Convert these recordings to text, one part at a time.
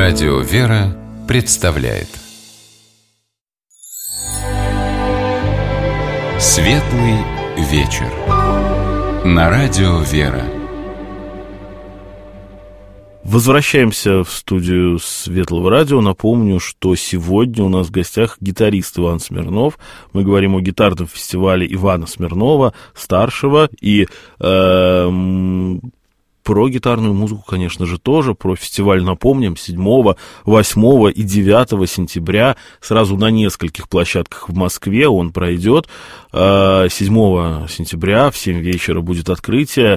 Радио «Вера» представляет Светлый вечер на Радио «Вера». Возвращаемся в студию Светлого радио. Напомню, что сегодня у нас в гостях гитарист Иван Смирнов. Мы говорим о гитарном фестивале Ивана Смирнова, старшего, и про гитарную музыку, конечно же, тоже. Про фестиваль напомним 7, 8 и 9 сентября сразу на нескольких площадках в Москве он пройдет. 7 сентября в 7 вечера будет открытие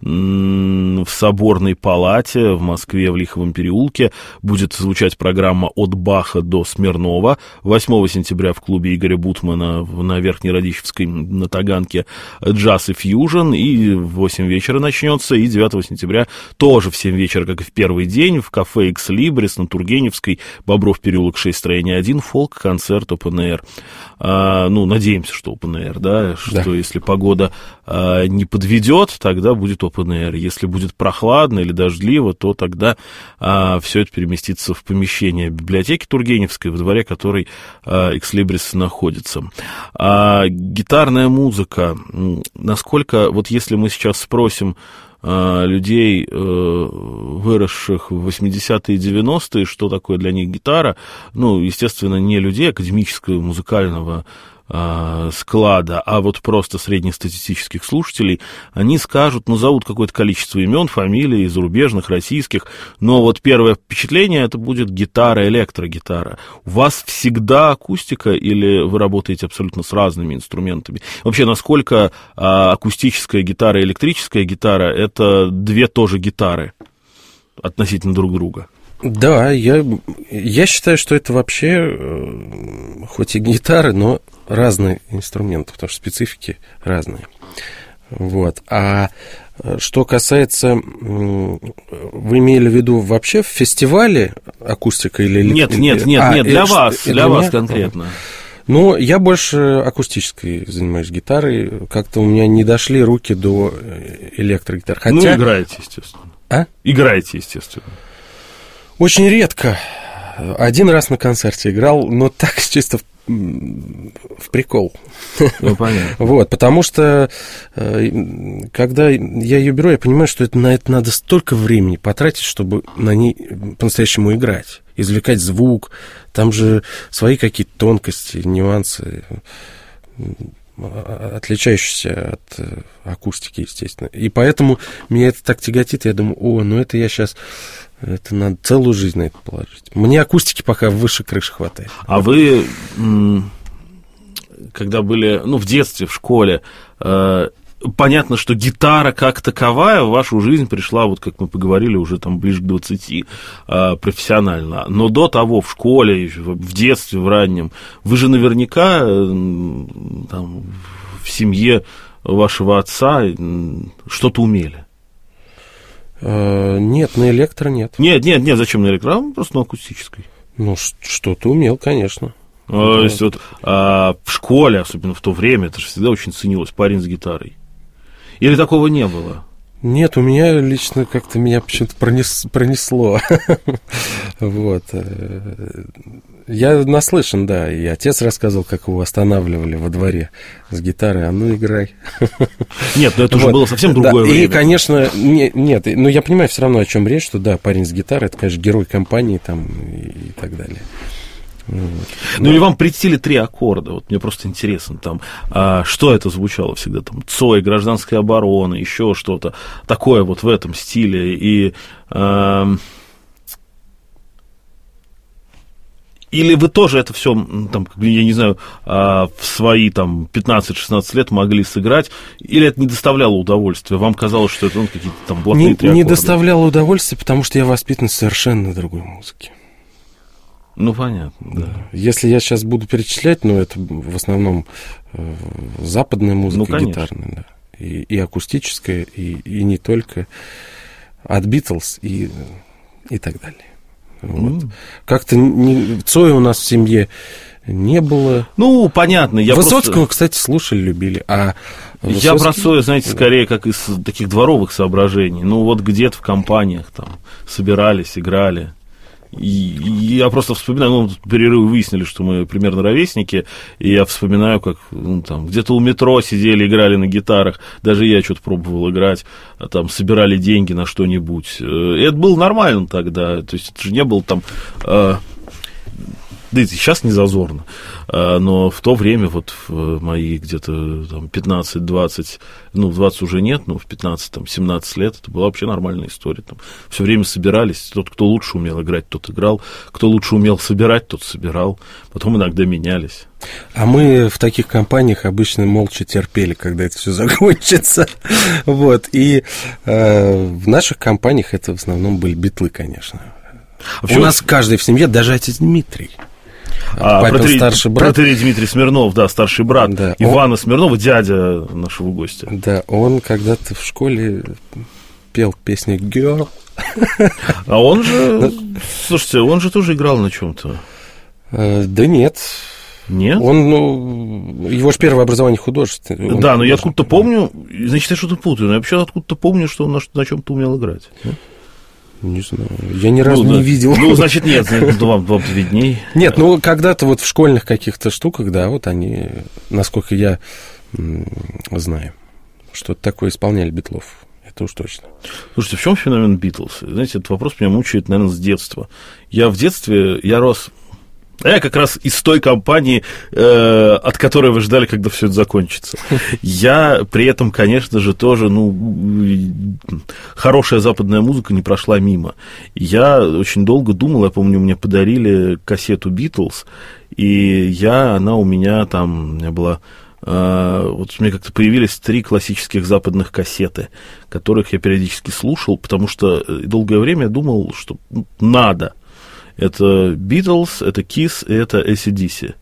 в Соборной палате в Москве, в Лиховом переулке. Будет звучать программа «От Баха до Смирнова». 8 сентября в клубе Игоря Бутмана на Верхней Радищевской на Таганке джаз и фьюжн. И в 8 вечера начнется. И 9 сентября тоже в 7 вечера, как и в первый день, в кафе «Экс Либрис» на Тургеневской, Бобров переулок 6, строение 1, фолк-концерт Open Air. Надеемся, что Open Air, да, что если погода не подведет, тогда будет Open Air. Если будет прохладно или дождливо, то тогда все это переместится в помещение библиотеки Тургеневской, во дворе которой Экс Либрис находится. Гитарная музыка, насколько, вот если мы сейчас спросим людей, выросших в 80-е и 90-е, что такое для них гитара, естественно, не людей академического, музыкального склада, а вот просто среднестатистических слушателей, они скажут, зовут какое-то количество имен, фамилий, зарубежных, российских, но вот первое впечатление это будет гитара, электрогитара. У вас всегда акустика или вы работаете абсолютно с разными инструментами? Вообще, насколько акустическая гитара и электрическая гитара это две тоже гитары относительно друг друга? Да, я считаю, что это вообще хоть и гитары, но разные инструменты, потому что специфики разные. Вот. А что касается, вы имели в виду вообще в фестивале акустика или... Нет, для вас конкретно. Я больше акустической занимаюсь гитарой, как-то у меня не дошли руки до электрогитары. Хотя... играете, естественно. Играете, естественно. Очень редко. Один раз на концерте играл, но так чисто в прикол. Понятно. Вот, потому что когда я ее беру, я понимаю, что на это надо столько времени потратить, чтобы на ней по-настоящему играть, извлекать звук, там же свои какие-то тонкости, нюансы, отличающиеся от акустики, естественно. И поэтому меня это так тяготит, я думаю, это я сейчас... Это надо целую жизнь на это положить. Мне акустики пока выше крыши хватает. А вы, когда были, в детстве, в школе, понятно, что гитара как таковая в вашу жизнь пришла, вот как мы поговорили, уже там ближе к 20 профессионально. Но до того в школе, в детстве, в раннем, вы же наверняка там, в семье вашего отца что-то умели. Нет, на электро нет. Нет, зачем на электро? Просто на акустической. Что-то умел, конечно. То есть вот в школе, особенно в то время, это же всегда очень ценилось, парень с гитарой. Или такого не было? Нет, у меня лично как-то меня почему-то пронесло. Вот. Я наслышан, да, и отец рассказывал, как его останавливали во дворе с гитарой, играй. Нет, это уже было совсем другое время. И, конечно, нет, но я понимаю все равно, о чем речь, что, да, парень с гитарой, это, конечно, герой компании там и так далее. Или вам притили 3 аккорда, вот мне просто интересно, там, что это звучало всегда, там, Цой, Гражданская оборона, еще что-то такое вот в этом стиле, и... Или вы тоже это все, там, я не знаю, в свои там 15-16 лет могли сыграть, или это не доставляло удовольствия? Вам казалось, что это какие-то там блатные 3 аккорда? Не доставляло удовольствия, потому что я воспитан совершенно на другой музыке. Понятно, да. Если я сейчас буду перечислять, это в основном западная музыка, гитарная, да. И акустическая, и не только, от Битлз и так далее. Вот. Как-то Цоя у нас в семье не было. Понятно. Высоцкого, кстати, слушали, любили. Я про Цоя, знаете, скорее как из таких дворовых соображений. Где-то в компаниях там собирались, играли. И я просто вспоминаю, перерывы выяснили, что мы примерно ровесники, и я вспоминаю, как там, где-то у метро сидели, играли на гитарах, даже я что-то пробовал играть, там, собирали деньги на что-нибудь. И это было нормально тогда, то есть это же не было там... Да и сейчас не зазорно, но в то время, вот в мои где-то там 15-20, 20 уже нет, но в 15-17 лет это была вообще нормальная история. Там все время собирались, тот, кто лучше умел играть, тот играл, кто лучше умел собирать, тот собирал, потом иногда менялись. А мы в таких компаниях обычно молча терпели, когда это все закончится. Вот. И в наших компаниях это в основном были битлы, конечно. У нас каждый в семье, даже отец Дмитрий. Старший брат. Протоиерей Дмитрий Смирнов, да, старший брат, да, Ивана Смирнова, дядя нашего гостя. Да, он когда-то в школе пел песни «Girl». А он же, слушайте, он же тоже играл на чем-то. Да нет. Нет? Его же первое образование художественное. Да, но я откуда-то помню, значит, я что-то путаю, но я вообще откуда-то помню, что он на чем-то умел играть. Не знаю, я ни разу не видел. Значит, нет, вам видней. Нет, когда-то вот в школьных каких-то штуках, да, вот они, насколько я знаю, что-то такое исполняли Битлов. Это уж точно. Слушайте, в чем феномен Битлз? Знаете, этот вопрос меня мучает, наверное, с детства. Я в детстве, рос... Я как раз из той компании, от которой вы ждали, когда все это закончится. Я при этом, конечно же, тоже, хорошая западная музыка не прошла мимо. Я очень долго думал, я помню, мне подарили кассету «Битлз», и она у меня была... Вот у меня как-то появились 3 классических западных кассеты, которых я периодически слушал, потому что долгое время я думал, что надо. Это Beatles, это Kiss и это AC/DC.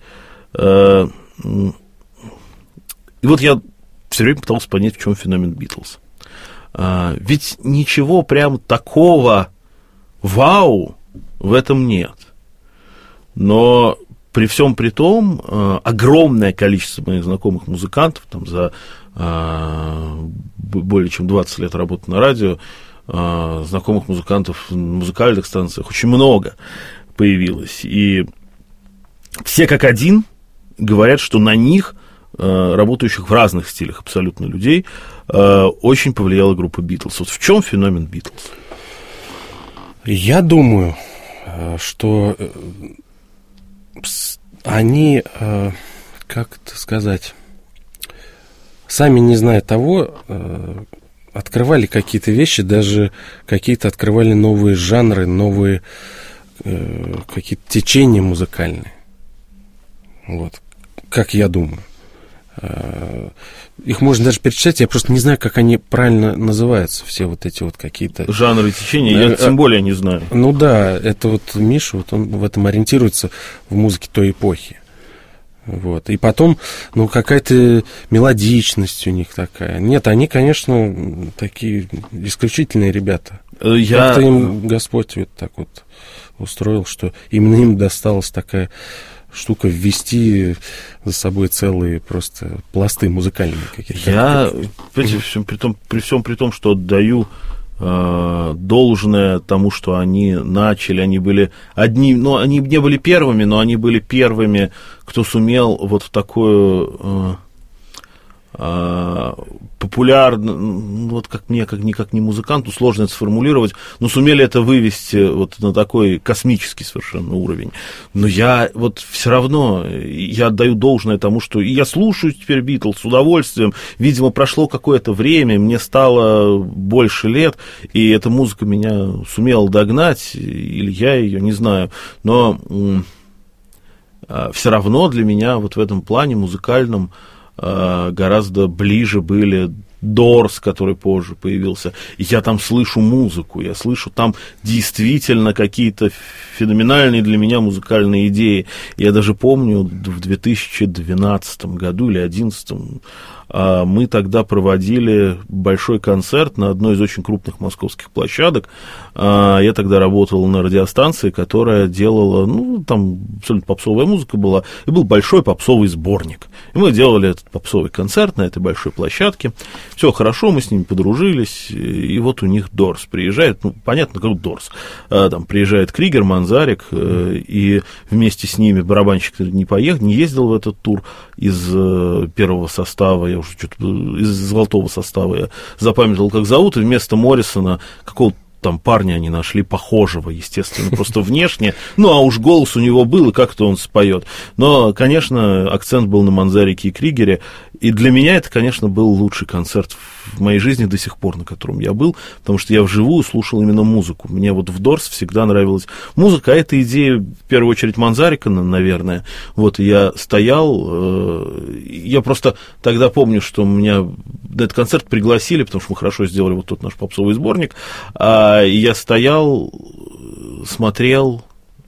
И вот я все время пытался понять, в чем феномен Beatles. Ведь ничего прям такого вау в этом нет. Но при всем при том, огромное количество моих знакомых музыкантов, там, за более чем 20 лет работы на радио, знакомых музыкантов в музыкальных станциях очень много появилось. И все как один говорят, что на них, работающих в разных стилях абсолютно людей, очень повлияла группа Битлз. Вот в чем феномен Битлз? Я думаю, что они, как это сказать, сами не зная того, открывали какие-то вещи, даже какие-то открывали новые жанры, новые какие-то течения музыкальные. Вот. Как я думаю. Их можно даже перечислять, я просто не знаю, как они правильно называются, все вот эти вот какие-то... Жанры течения, я тем более не знаю. Да, это вот Миша, вот он в этом ориентируется в музыке той эпохи. Вот. И потом, какая-то мелодичность у них такая. Нет, они, конечно, такие исключительные ребята. Как-то им Господь вот так вот устроил, что именно им досталась такая штука ввести за собой целые просто пласты музыкальные какие-то. Я, при всем при том, что отдаю должное тому, что они начали, они были одни, они не были первыми, но они были первыми, кто сумел вот в такую популярно, вот как мне, как не музыканту, сложно это сформулировать, но сумели это вывести вот на такой космический совершенно уровень. Но я вот все равно, я отдаю должное тому, что я слушаю теперь Битлз с удовольствием, видимо, прошло какое-то время, мне стало больше лет, и эта музыка меня сумела догнать, или я ее, не знаю, но все равно для меня вот в этом плане музыкальном гораздо ближе были Doors, который позже появился. И я там слышу музыку, я слышу там действительно какие-то феноменальные для меня музыкальные идеи. Я даже помню, в 2012 году или 2011 мы тогда проводили большой концерт на одной из очень крупных московских площадок. Я тогда работал на радиостанции, которая делала, там абсолютно попсовая музыка была, и был большой попсовый сборник. И мы делали этот попсовый концерт на этой большой площадке. Все хорошо, мы с ними подружились, и вот у них Дорс приезжает, ну, понятно, как Дорс, там приезжает Кригер, Манзарик, и вместе с ними барабанщик не ездил в этот тур из первого состава, я уже что-то из золотого состава я запамятовал, как зовут, и вместо Моррисона какого-то там парня они нашли похожего, естественно, просто внешне, ну, а уж голос у него был, и как-то он споет. Но, конечно, акцент был на Манзарике и Кригере, и для меня это, конечно, был лучший концерт в моей жизни до сих пор, на котором я был, потому что я вживую слушал именно музыку. Мне вот в Дорс всегда нравилась музыка, а это идея, в первую очередь, Манзарика, наверное. Вот, я стоял, я просто тогда помню, что меня на этот концерт пригласили, потому что мы хорошо сделали вот тот наш попсовый сборник, и я стоял, смотрел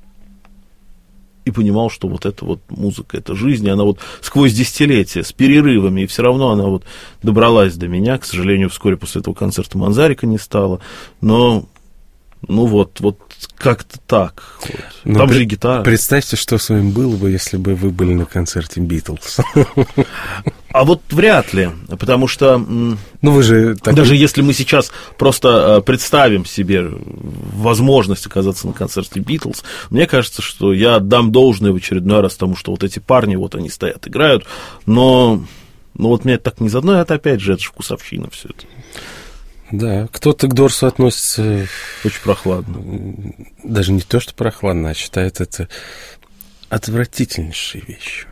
и понимал, что вот эта вот музыка, это жизнь, и она вот сквозь десятилетия, с перерывами, и все равно она вот добралась до меня. К сожалению, вскоре после этого концерта Манзарика не стало, но, ну вот как-то так. Вот. Там же и гитара. Представьте, что с вами было бы, если бы вы были на концерте Битлз. А вот вряд ли, потому что ну, вы же даже если мы сейчас просто представим себе возможность оказаться на концерте Битлз, мне кажется, что я отдам должное в очередной раз тому, что вот эти парни, вот они стоят, играют, но вот мне так не заодно, это опять же, это же вкусовщина все это. Да, кто-то к Дорсу относится очень прохладно. Даже не то, что прохладно, а считает это отвратительнейшей вещью.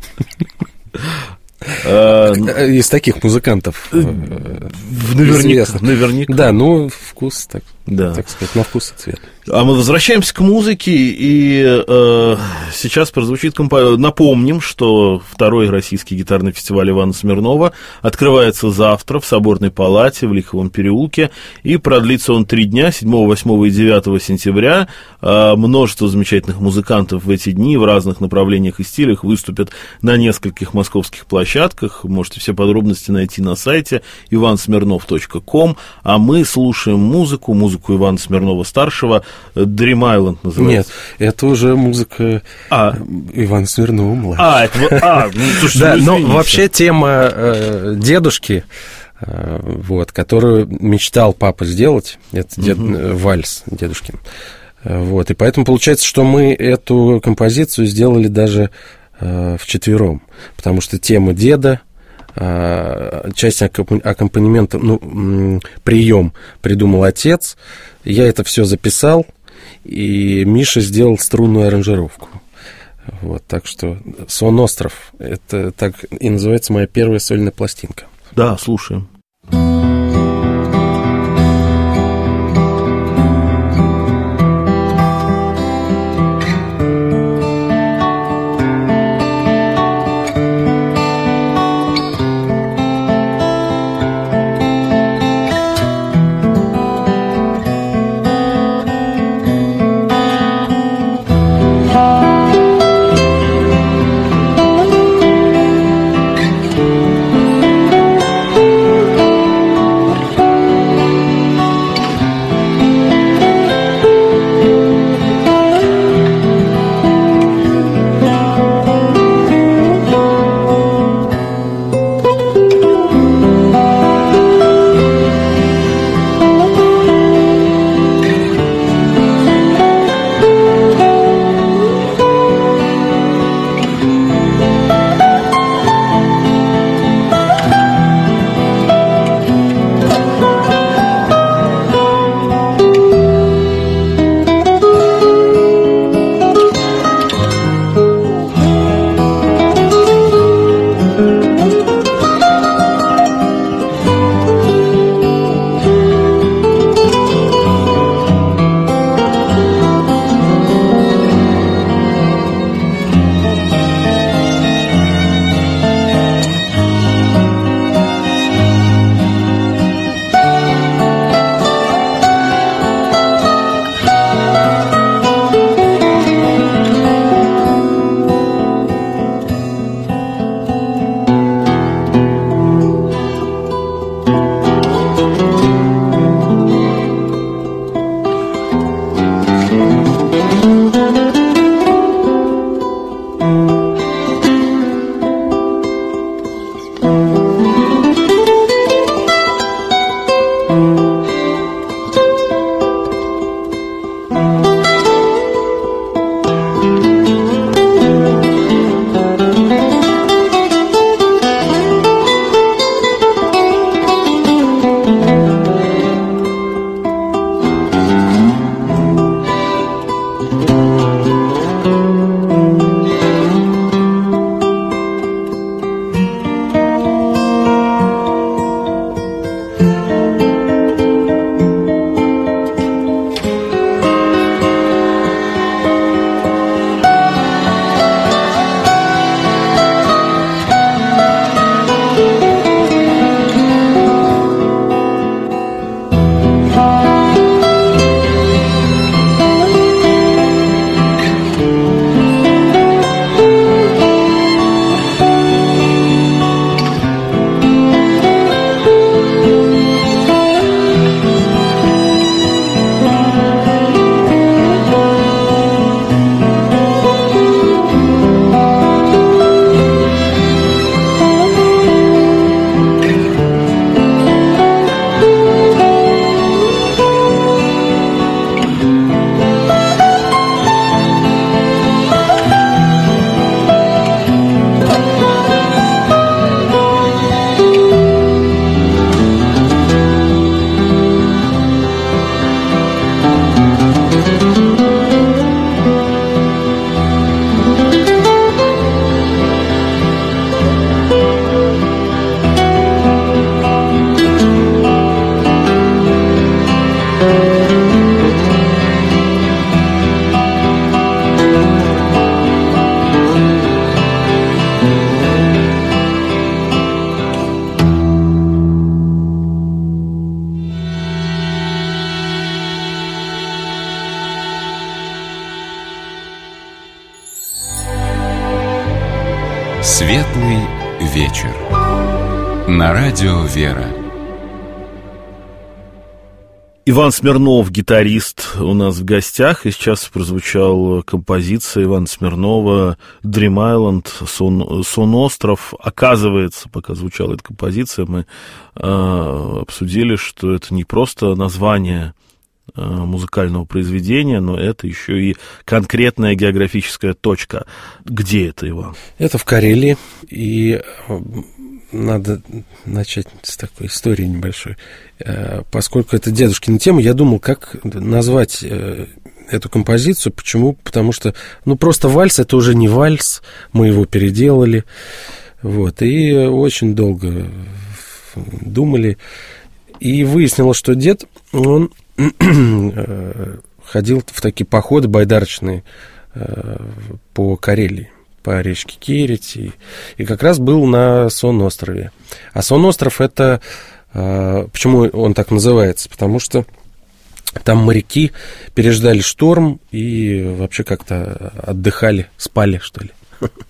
Из таких музыкантов наверняка. Да, ну, вкус, так сказать, на вкус и цвет. А мы возвращаемся к музыке, и сейчас прозвучит напомним, что второй российский гитарный фестиваль Ивана Смирнова открывается завтра в Соборной палате в Лиховом переулке, и продлится он 3 дня, 7, 8 и 9 сентября. Множество замечательных музыкантов в эти дни в разных направлениях и стилях выступят на нескольких московских площадках. Можете все подробности найти на сайте ivansmirnov.com, а мы слушаем музыку Ивана Смирнова-старшего, Dream Island называется. Нет, это уже музыка Ивана Смирнова-младшего. Слушайте, да, но вообще тема дедушки, вот, которую мечтал папа сделать, это вальс дедушкин. Вот, и поэтому получается, что мы эту композицию сделали даже вчетвером, потому что тема деда, часть аккомпанемента, прием придумал отец, я это все записал, и Миша сделал струнную аранжировку. Вот, так что «Сон остров» — это так и называется моя первая сольная пластинка. Да, слушаем. Светлый вечер. На радио «Вера». Иван Смирнов, гитарист, у нас в гостях, и сейчас прозвучала композиция Ивана Смирнова «Dream Island», «Сон остров». Оказывается, пока звучала эта композиция, мы обсудили, что это не просто название музыкального произведения, но это еще и конкретная географическая точка. Где это, Иван? Это в Карелии, и надо начать с такой истории небольшой. Поскольку это дедушкина тема, я думал, как назвать эту композицию. Почему? Потому что, просто вальс — это уже не вальс, мы его переделали, и очень долго думали, и выяснилось, что дед, он ходил в такие походы байдарочные по Карелии, по речке Керети, и как раз был на Сон-острове. А Сон-остров — это... Почему он так называется? Потому что там моряки переждали шторм и вообще как-то отдыхали, спали, что ли.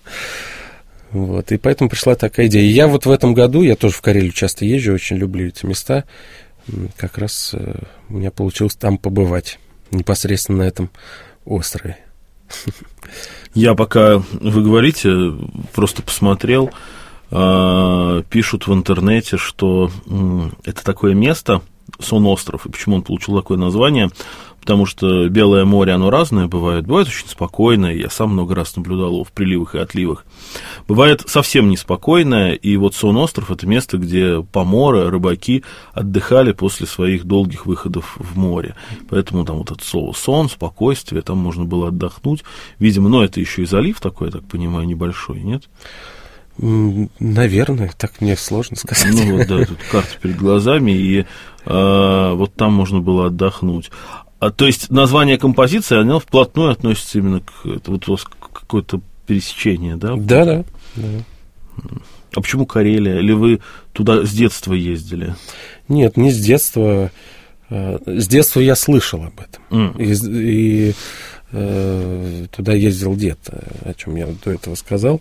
И поэтому пришла такая идея. И я в этом году, я тоже в Карелию часто езжу, очень люблю эти места, как раз у меня получилось там побывать, непосредственно на этом острове. Я, пока вы говорите, просто посмотрел, пишут в интернете, что это такое место, Сон-остров, и почему он получил такое название, потому что Белое море, оно разное бывает очень спокойное, я сам много раз наблюдал его в приливах и отливах, бывает совсем неспокойное, и Сон-остров — это место, где поморы, рыбаки отдыхали после своих долгих выходов в море, поэтому там это слово «сон», «спокойствие», там можно было отдохнуть, видимо, это еще и залив такой, я так понимаю, небольшой, нет? Наверное, так мне сложно сказать. Тут карта перед глазами, и там можно было отдохнуть. То есть название композиции, оно вплотную относится именно к какое-то пересечение, да? Да. А почему Карелия? Или вы туда с детства ездили? Нет, не с детства. С детства я слышал об этом. И туда ездил дед, о чем я до этого сказал.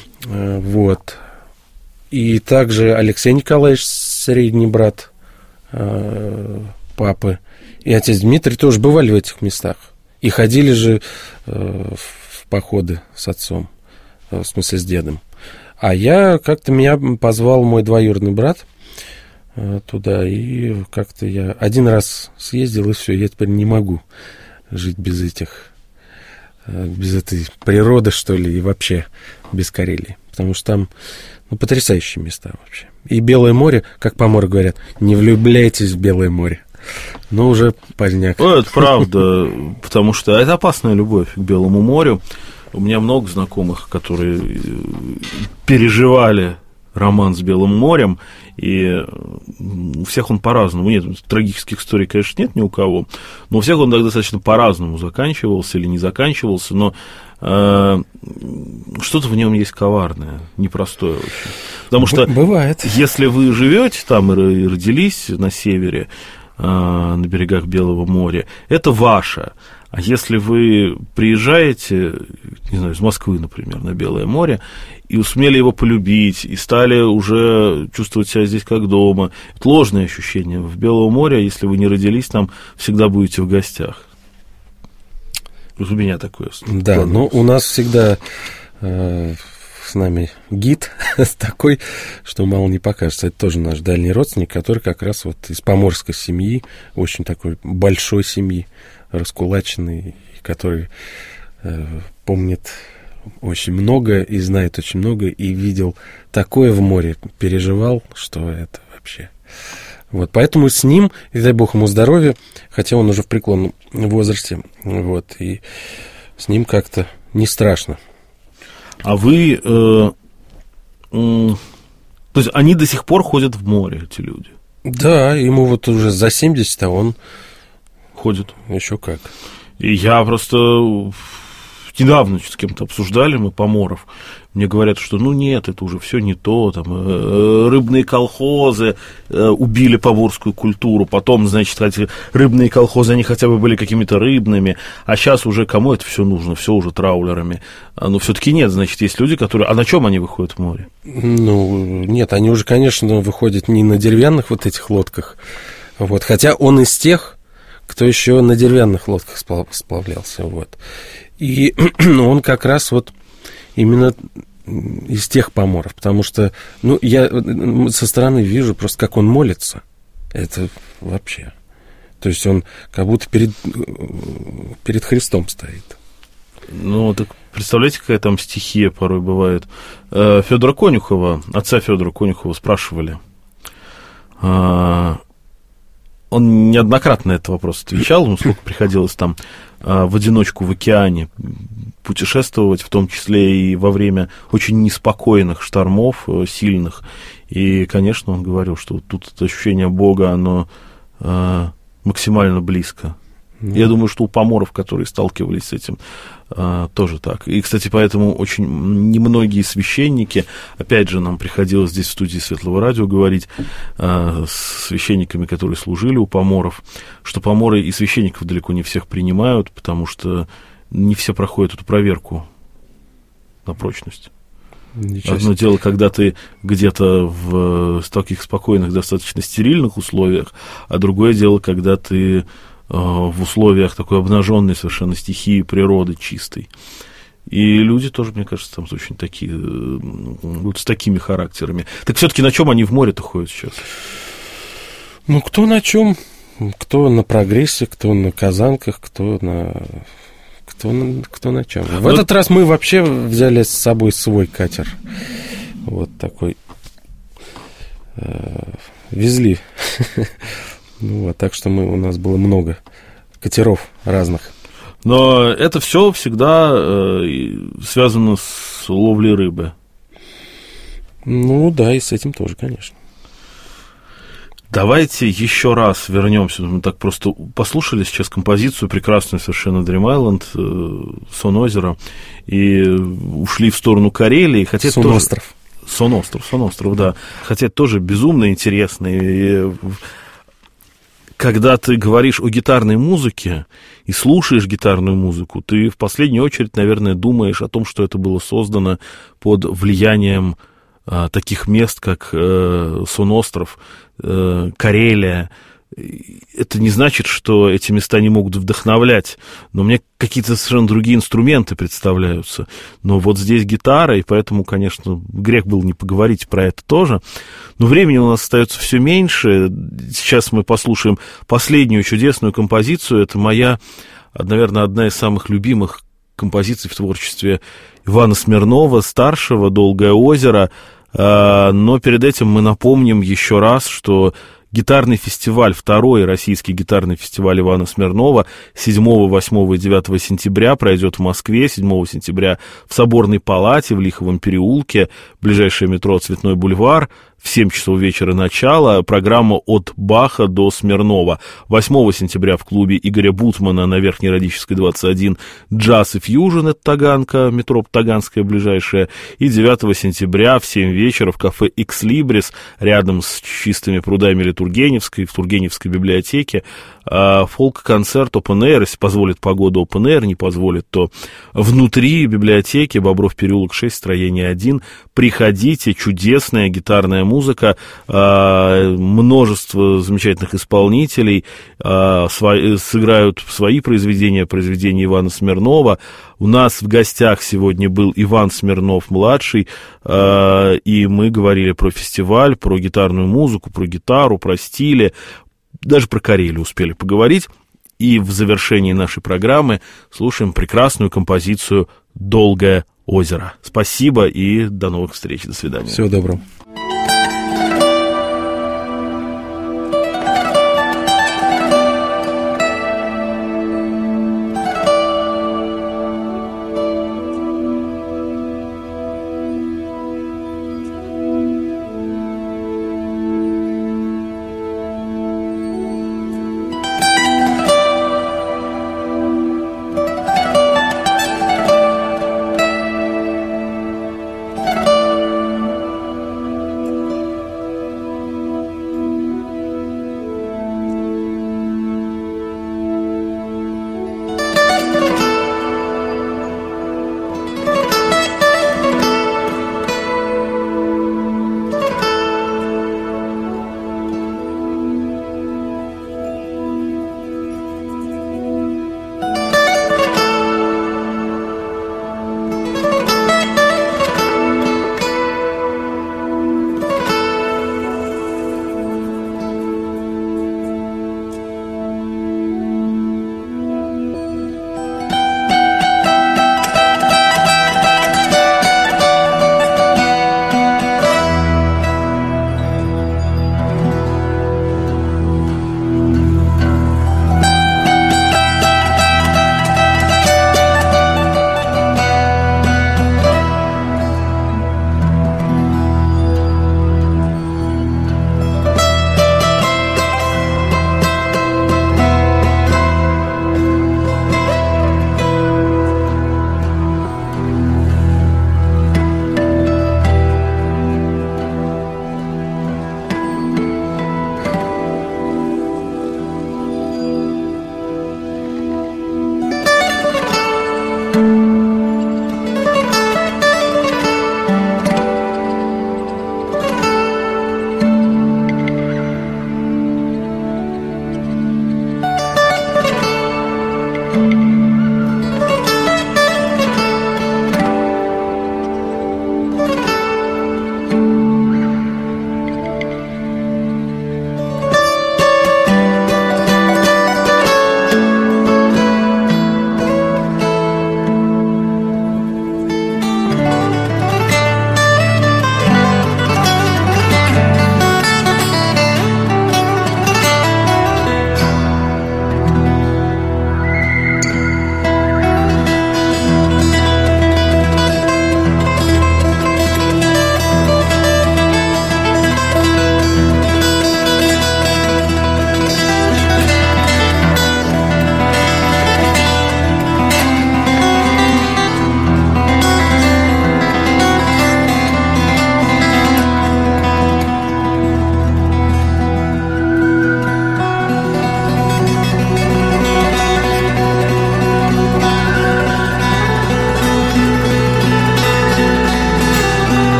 И также Алексей Николаевич, средний брат папы, и отец Дмитрий тоже бывали в этих местах. И ходили же в походы с отцом, в смысле с дедом. А меня позвал мой двоюродный брат туда, и как-то я один раз съездил, и все, я теперь не могу жить без этой природы, что ли, и вообще без Карелии. Потому что там потрясающие места вообще. И Белое море, как поморы говорят, не влюбляйтесь в Белое море. Но уже поздняк. Это правда, потому что это опасная любовь к Белому морю. У меня много знакомых, которые переживали роман с Белым морем, и у всех он по-разному. Нет, трагических историй, конечно, нет ни у кого, но у всех он достаточно по-разному заканчивался или не заканчивался, но что-то в нем есть коварное, непростое очень. Потому что бывает. Если вы живете там и родились на севере, на берегах Белого моря, это ваше. А если вы приезжаете, не знаю, из Москвы, например, на Белое море, и сумели его полюбить, и стали уже чувствовать себя здесь как дома, это ложное ощущение. В Белом море, если вы не родились там, всегда будете в гостях. У меня такое. Да, у нас всегда с нами гид такой, что мало не покажется. Это тоже наш дальний родственник, который как раз из поморской семьи, очень такой большой семьи, раскулаченный, который помнит очень много и знает очень много, и видел такое в море, переживал, что это вообще... Поэтому с ним, и дай бог ему здоровья, хотя он уже в преклонном возрасте, и с ним как-то не страшно. А вы... то есть они до сих пор ходят в море, эти люди? Да, ему уже за 70, а он Ходит. Еще как. И я просто недавно с кем-то обсуждали мы поморов. Мне говорят, что нет, это уже все не то, там, рыбные колхозы убили поморскую культуру, потом, значит, рыбные колхозы, они хотя бы были какими-то рыбными, а сейчас уже кому это все нужно, все уже траулерами. Но все-таки нет, значит, есть люди, которые... А на чем они выходят в море? Нет, они уже, конечно, выходят не на деревянных вот этих лодках, вот, хотя он из тех, кто еще на деревянных лодках сплавлялся, вот. И он как раз вот именно из тех поморов, потому что, я со стороны вижу просто, как он молится. Это вообще. То есть он как будто перед Христом стоит. Так представляете, какая там стихия порой бывает. Федора Конюхова, отца Федора Конюхова спрашивали. Он неоднократно на этот вопрос отвечал, сколько приходилось там в одиночку в океане путешествовать, в том числе и во время очень неспокойных штормов, сильных. И, конечно, он говорил, что тут это ощущение Бога, оно максимально близко. Я думаю, что у поморов, которые сталкивались с этим, тоже так. И, кстати, поэтому очень немногие священники, опять же, нам приходилось здесь в студии Светлого Радио говорить с священниками, которые служили у поморов, что поморы и священников далеко не всех принимают, потому что не все проходят эту проверку на прочность. Одно дело, когда ты где-то в таких спокойных, достаточно стерильных условиях, а другое дело, когда ты в условиях такой обнаженной совершенно стихии природы чистой. И люди тоже, мне кажется, там очень такие, вот с такими характерами. Так все-таки на чем они в море-то ходят сейчас? Кто на чем? Кто на прогрессе, кто на казанках, кто на чем. В этот раз мы вообще взяли с собой свой катер. Вот такой. Везли. Так что у нас было много катеров разных. Но это все всегда связано с ловлей рыбы. Да, и с этим тоже, конечно. Давайте еще раз вернемся. Мы так просто послушали сейчас композицию прекрасную совершенно Dream Island, Сон озера, и ушли в сторону Карелии. Хотя Сон-остров. Сон-остров, да. Хотя тоже безумно интересно. И когда ты говоришь о гитарной музыке и слушаешь гитарную музыку, ты в последнюю очередь, наверное, думаешь о том, что это было создано под влиянием таких мест, как Сон-остров, Карелия. Это не значит, что эти места не могут вдохновлять, но мне какие-то совершенно другие инструменты представляются. Но вот здесь гитара, и поэтому, конечно, грех был не поговорить про это тоже. Но времени у нас остается все меньше. Сейчас мы послушаем последнюю чудесную композицию. Это моя, наверное, одна из самых любимых композиций в творчестве Ивана Смирнова, старшего, «Долгое озеро». Но перед этим мы напомним еще раз, что гитарный фестиваль, второй российский гитарный фестиваль Ивана Смирнова 7, 8 и 9 сентября пройдет в Москве, 7 сентября в Соборной палате в Лиховом переулке, ближайшее метро Цветной бульвар, в 7 часов вечера начало, программа от Баха до Смирнова. 8 сентября в клубе Игоря Бутмана на Верхней Радической, 21, джаз и фьюжн, это Таганка, метро Таганская ближайшая. И 9 сентября в 7 вечера в кафе «Экслибрис» рядом с Чистыми прудами или Тургеневской, в Тургеневской библиотеке, фолк-концерт Open Air, если позволит погода Open Air, не позволит, то внутри библиотеки, Бобров переулок 6, строение 1. Приходите, чудесная гитарная музыка, множество замечательных исполнителей сыграют свои произведения Ивана Смирнова. У нас в гостях сегодня был Иван Смирнов-младший, и мы говорили про фестиваль, про гитарную музыку, про гитару, про стили, даже про Карелию успели поговорить. И в завершении нашей программы слушаем прекрасную композицию «Долгое озеро». Спасибо и до новых встреч. До свидания. Всего доброго.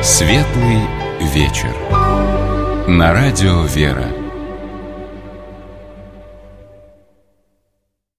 Светлый вечер. На радио «Вера».